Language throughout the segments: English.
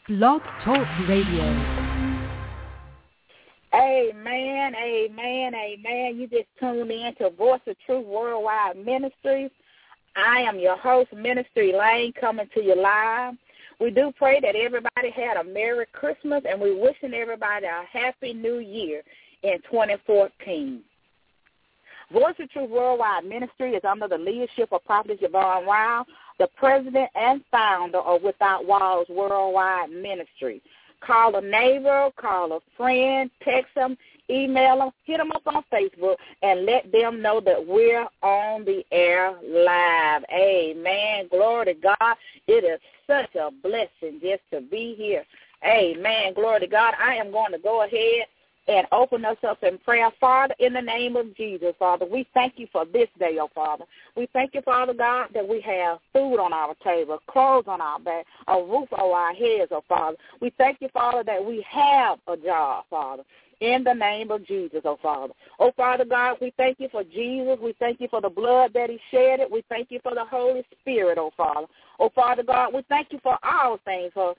Blog Talk Radio. Amen, amen, amen. You just tuned in to Voice of Truth Worldwide Ministries. I am your host, Minister Elaine, coming to you live. We do pray that everybody had a Merry Christmas, and we're wishing everybody a Happy New Year in 2014. Voice of Truth Worldwide Ministry is under the leadership of Prophet Yvonne Wild, the president and founder of Without Walls Worldwide Ministry. Call a neighbor, call a friend, text them, email them, hit them up on Facebook, and let them know that we're on the air live. Amen. Glory to God. It is such a blessing just to be here. Amen. Glory to God. I am going to go ahead and open us up in prayer. Father, in the name of Jesus, Father, we thank you for this day, oh Father. We thank you, Father God, that we have food on our table, clothes on our back, a roof over our heads, oh Father. We thank you, Father, that we have a job, Father, in the name of Jesus, oh Father. Oh, Father God, we thank you for Jesus. We thank you for the blood that he shed. We thank you for the Holy Spirit, oh Father. Oh, Father God, we thank you for all things, for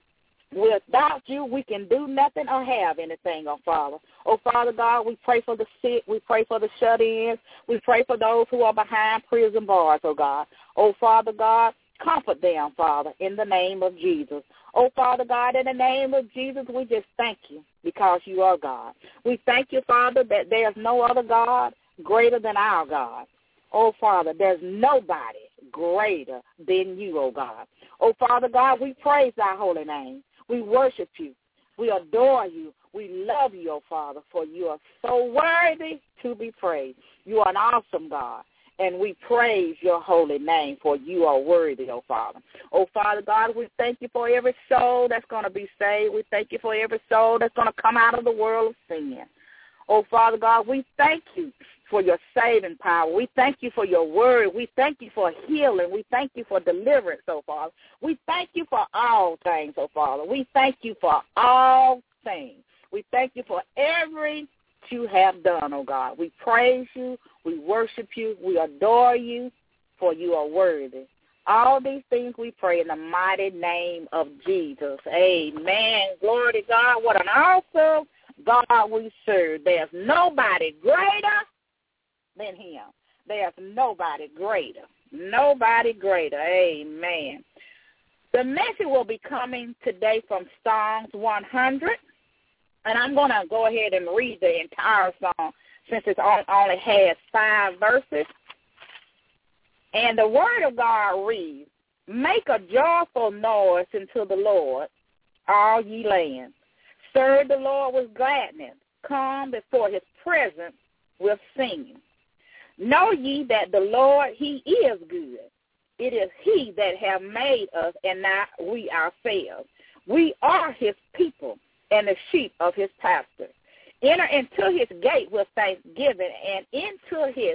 without you, we can do nothing or have anything, oh Father. Oh, Father God, we pray for the sick. We pray for the shut-ins. We pray for those who are behind prison bars, oh God. Oh, Father God, comfort them, Father, in the name of Jesus. Oh, Father God, in the name of Jesus, we just thank you because you are God. We thank you, Father, that there's no other God greater than our God. Oh, Father, there's nobody greater than you, oh God. Oh, Father God, we praise thy holy name. We worship you. We adore you. We love you, oh Father, for you are so worthy to be praised. You are an awesome God, and we praise your holy name, for you are worthy, oh Father. Oh, Father God, we thank you for every soul that's going to be saved. We thank you for every soul that's going to come out of the world of sin. Oh, Father God, we thank you for your saving power. We thank you for your word. We thank you for healing. We thank you for deliverance, oh Father. We thank you for all things, oh Father. We thank you for all things. We thank you for every you have done, oh God. We praise you. We worship you. We adore you, for you are worthy. All these things we pray in the mighty name of Jesus. Amen. Glory to God. What an awesome God we serve. There's nobody greater than him. There's nobody greater. Nobody greater. Amen. The message will be coming today from Psalms 100. And I'm going to go ahead and read the entire song since it only has 5 verses. And the word of God reads, "Make a joyful noise unto the Lord, all ye lands. Serve the Lord with gladness. Come before his presence with singing. Know ye that the Lord, he is good. It is he that have made us, and not we ourselves. We are his people and the sheep of his pasture. Enter into his gate with thanksgiving, and into his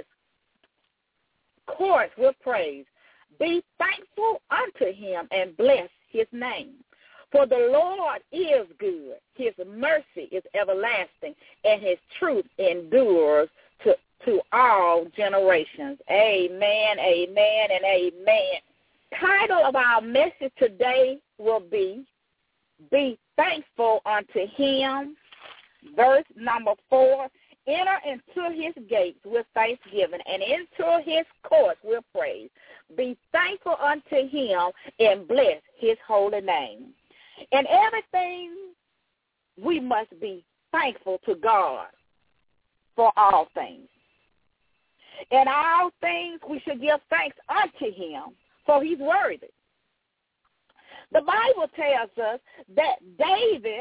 courts with praise. Be thankful unto him and bless his name. For the Lord is good. His mercy is everlasting, and his truth endures to all generations." Amen, amen, and amen. Title of our message today will be Thankful unto him. Verse number 4, enter into his gates with thanksgiving, and into his courts with praise. Be thankful unto him and bless his holy name. In everything, we must be thankful to God for all things. In all things, we should give thanks unto him, for he's worthy. The Bible tells us that David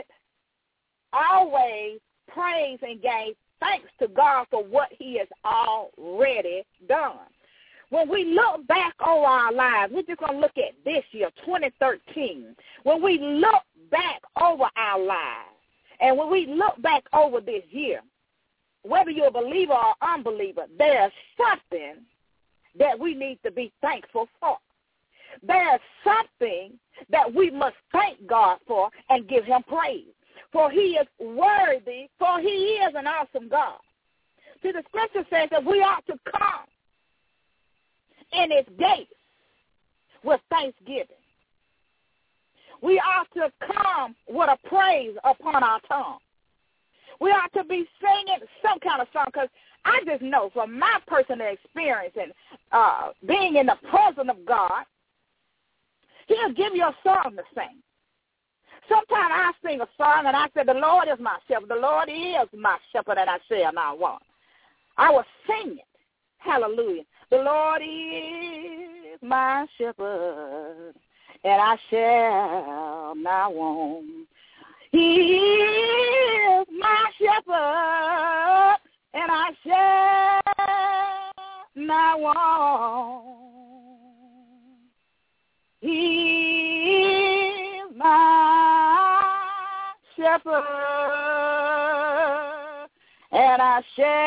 always praised and gave thanks to God for what he has already done. When we look back over our lives, we're just going to look at this year, 2013. When we look back over our lives, and when we look back over this year, whether you're a believer or unbeliever, there's something that we need to be thankful for. There's something that we must thank God for and give him praise. For he is worthy, for he is an awesome God. See, the scripture says that we ought to come in his gates with thanksgiving. we ought to come with a praise upon our tongue. We ought to be singing some kind of song, because I just know from my personal experience and being in the presence of God, he'll give you a song to sing. Sometimes I sing a song and I say, the Lord is my shepherd. The Lord is my shepherd, and I shall not want. I will sing it. Hallelujah. The Lord is my shepherd, and I shall not want. He is my shepherd, and I shall not want. He is my shepherd, and I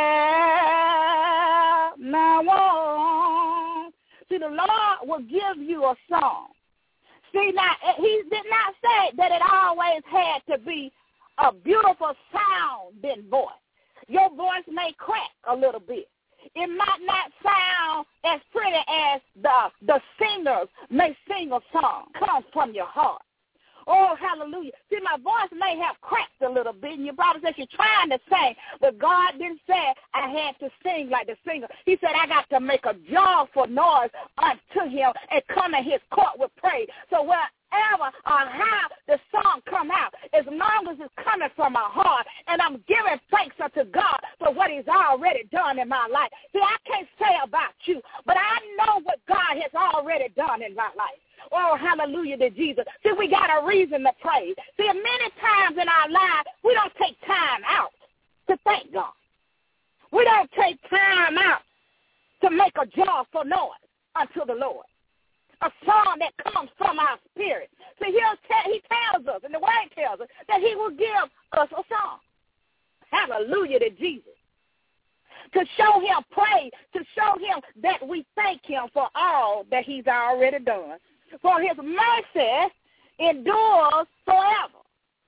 shall not want. See, the Lord will give you a song. See, now, he did not say that it always had to be a beautiful sounding voice. Your voice may crack a little bit. It might not sound as pretty as the singers may sing a song. Comes from your heart. Oh, hallelujah. See, my voice may have cracked a little bit, and your brother says you're trying to sing, but God didn't say I had to sing like the singer. He said I got to make a joyful noise unto him and come in his court with praise. So wherever or how the song come out, as long as it's coming from my heart, and I'm giving thanks unto God for what he's already done in my life. See, I can't say about you, but I know what God has already done in my life. Oh, hallelujah to Jesus. See, we got a reason to praise. See, many times in our lives, we don't take time out to thank God. We don't take time out to make a joyful noise unto the Lord. A song that comes from our spirit. See, he tells us, and the word tells us, that he will give us a song. Hallelujah to Jesus. To show him praise, to show him that we thank him for all that he's already done. For his mercy endures forever.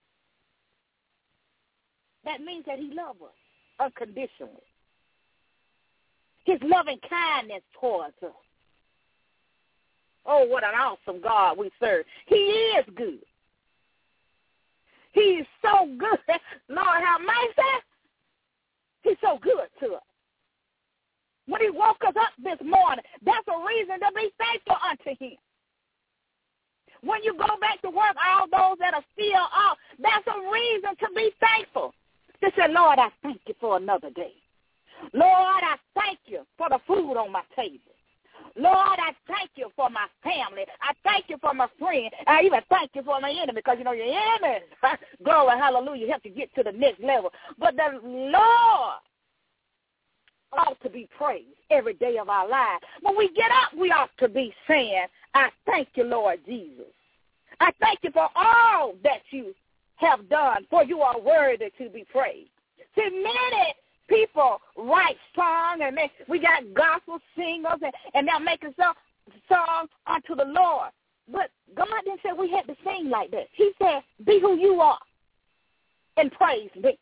That means that he loves us unconditionally. His loving kindness towards us. Oh, what an awesome God we serve. He is good. He is so good. Lord have mercy. He's so good to us. When he woke us up this morning, that's a reason to be thankful unto him. When you go back to work, all those that are still off, that's a reason to be thankful. To say, Lord, I thank you for another day. Lord, I thank you for the food on my table. Lord, I thank you for my family. I thank you for my friend. I even thank you for my enemy, because, you know, your enemy, glory, hallelujah, help you get to the next level. But the Lord ought to be praised every day of our lives. When we get up, we ought to be saying, I thank you, Lord Jesus. I thank you for all that you have done, for you are worthy to be praised. See, many people write songs, and we got gospel singers, and they're making songs unto the Lord. But God didn't say we had to sing like that. He said, be who you are and praise me.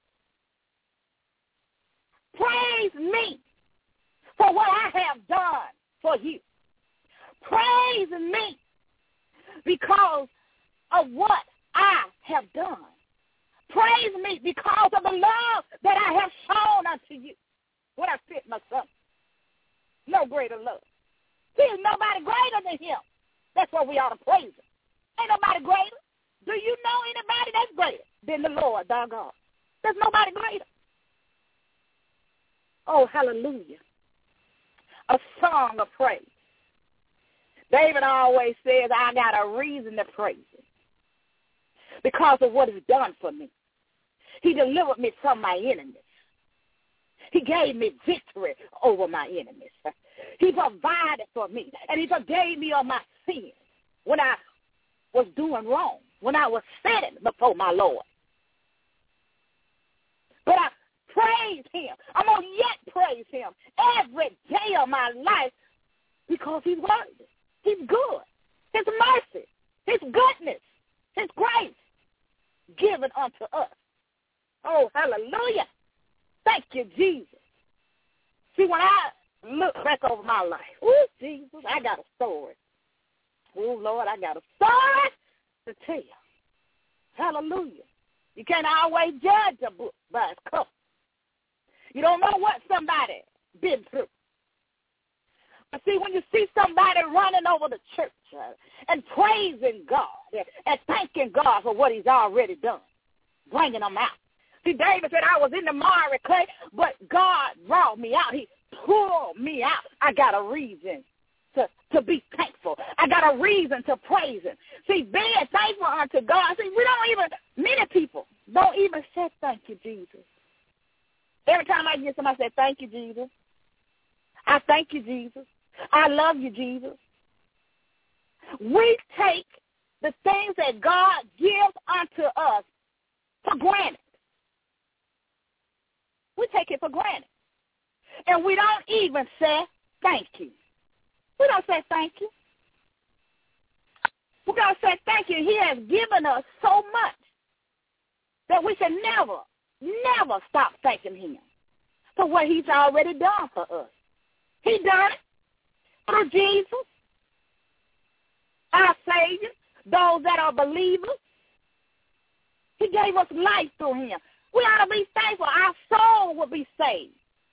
Praise me for what I have done for you. Praise me because of what I have done. Praise me because of the love that I have shown unto you when I sent my son. No greater love. There's nobody greater than him. That's why we ought to praise him. Ain't nobody greater. Do you know anybody that's greater than the Lord, thy God? There's nobody greater. Oh, hallelujah. A song of praise. David always says, I got a reason to praise him because of what he's done for me. He delivered me from my enemies. He gave me victory over my enemies. He provided for me, and he forgave me of my sins when I was doing wrong, when I was sitting before my Lord. But I praise him. I'm going to yet praise him every day of my life because he's worthy. He's good. His mercy, his goodness, his grace given unto us. Oh, hallelujah. Thank you, Jesus. See, when I look back over my life, oh, Jesus, I got a story. Oh, Lord, I got a story to tell. Hallelujah. You can't always judge a book by its cover. You don't know what somebody been through. But see, when you see somebody running over the church and praising God and thanking God for what he's already done, bringing them out. See, David said, I was in the miry clay, but God brought me out. He pulled me out. I got a reason to be thankful. I got a reason to praise him. See, being thankful unto God, see, many people don't even say thank you, Jesus. Every time I hear somebody say, thank you, Jesus. I thank you, Jesus. I love you, Jesus. We take the things that God gives unto us for granted. We take it for granted. And we don't even say thank you. We don't say thank you. We're going to say thank you. He has given us so much that we should never stop thanking him for what he's already done for us. He done it through Jesus, our Savior, those that are believers. He gave us life through him. We ought to be thankful. Our soul will be saved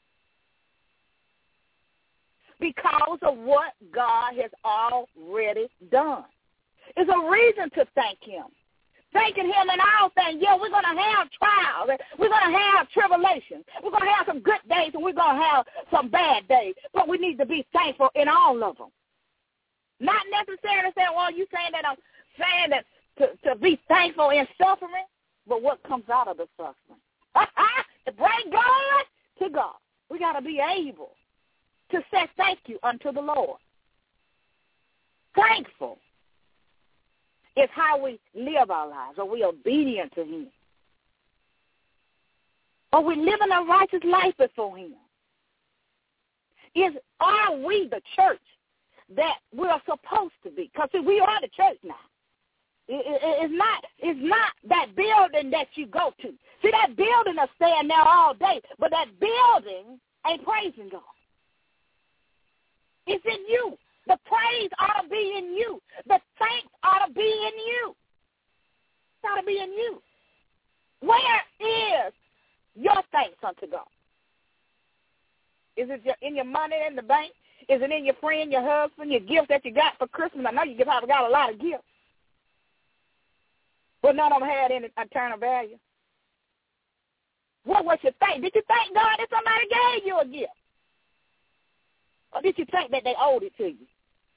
because of what God has already done. It's a reason to thank him. Thanking him in all things. Yeah, we're going to have trials. We're going to have tribulations. We're going to have some good days and we're going to have some bad days. But we need to be thankful in all of them. Not necessarily saying, well, you saying that I'm saying that to be thankful in suffering, but what comes out of the suffering? To bring God to God. We got to be able to say thank you unto the Lord. Thankful is how we live our lives. Are we obedient to him? Are we living a righteous life before him? Are we the church that we're supposed to be? Because we are the church now. It's not that building that you go to. See, that building is staying there all day, but that building ain't praising God. It's in you. The praise ought to be in you. The thanks ought to be in you. It ought to be in you. Where is your thanks unto God? Is it in your money in the bank? Is it in your friend, your husband, your gifts that you got for Christmas? I know you probably got a lot of gifts. But none of them had any eternal value. What was your thank? Did you thank God that somebody gave you a gift? Or did you think that they owed it to you?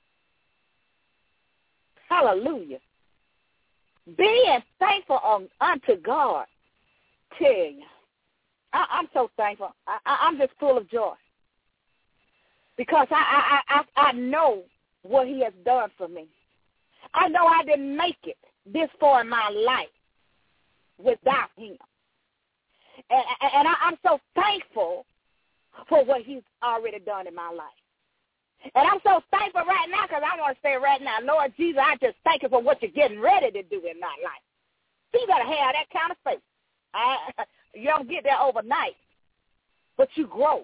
Hallelujah. Being thankful unto God, tell you, I'm so thankful. I'm just full of joy. Because I know what he has done for me. I know I didn't make it this far in my life without him. And I'm so thankful for what he's already done in my life. And I'm so thankful right now because I want to say right now, Lord Jesus, I just thank you for what you're getting ready to do in my life. So you got to have that kind of faith. You don't get there overnight, but you grow.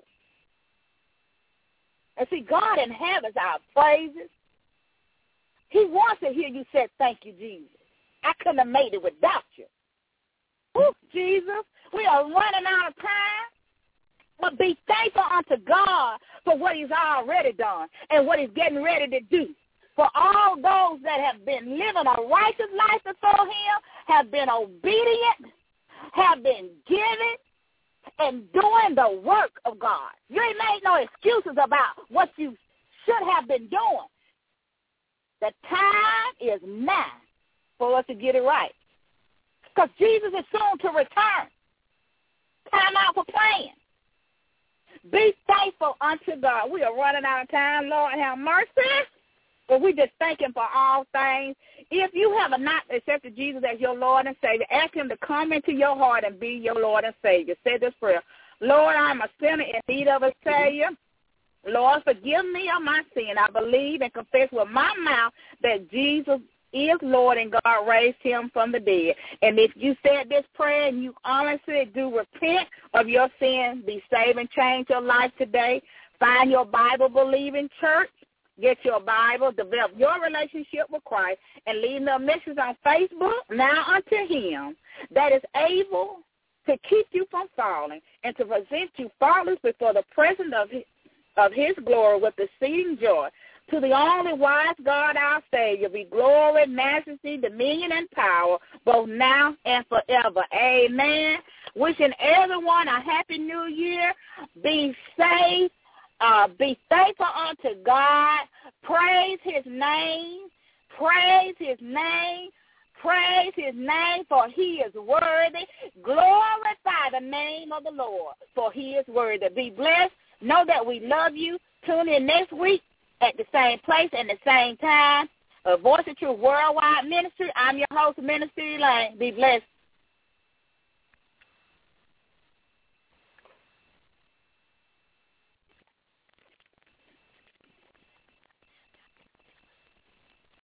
And see, God inhabits our praises. He wants to hear you say, thank you, Jesus. I couldn't have made it without you. Ooh, Jesus, we are running out of time. But be thankful unto God for what he's already done and what he's getting ready to do. For all those that have been living a righteous life before him, have been obedient, have been giving, and doing the work of God. You ain't made no excuses about what you should have been doing. The time is now for us to get it right. Because Jesus is soon to return. Time out for playing. Be thankful unto God. We are running out of time. Lord, have mercy. But we just thank him for all things. If you have not accepted Jesus as your Lord and Savior, ask him to come into your heart and be your Lord and Savior. Say this prayer. Lord, I'm a sinner in need of a Savior. Lord, forgive me of my sin. I believe and confess with my mouth that Jesus is Lord and God raised him from the dead. And if you said this prayer and you honestly do repent of your sin, be saved and change your life today, find your Bible-believing church get your Bible, develop your relationship with Christ, and leave a message on Facebook now unto him that is able to keep you from falling and to present you faultless before the presence of his glory with exceeding joy. To the only wise God, our Savior, be glory, majesty, dominion, and power, both now and forever. Amen. Wishing everyone a happy new year. Be safe. Be faithful unto God. Praise his name. Praise his name. Praise his name, for he is worthy. Glorify the name of the Lord, for he is worthy. Be blessed. Know that we love you. Tune in next week at the same place and the same time. Voice of Truth Worldwide Ministry. I'm your host, Minister Elaine. Be blessed.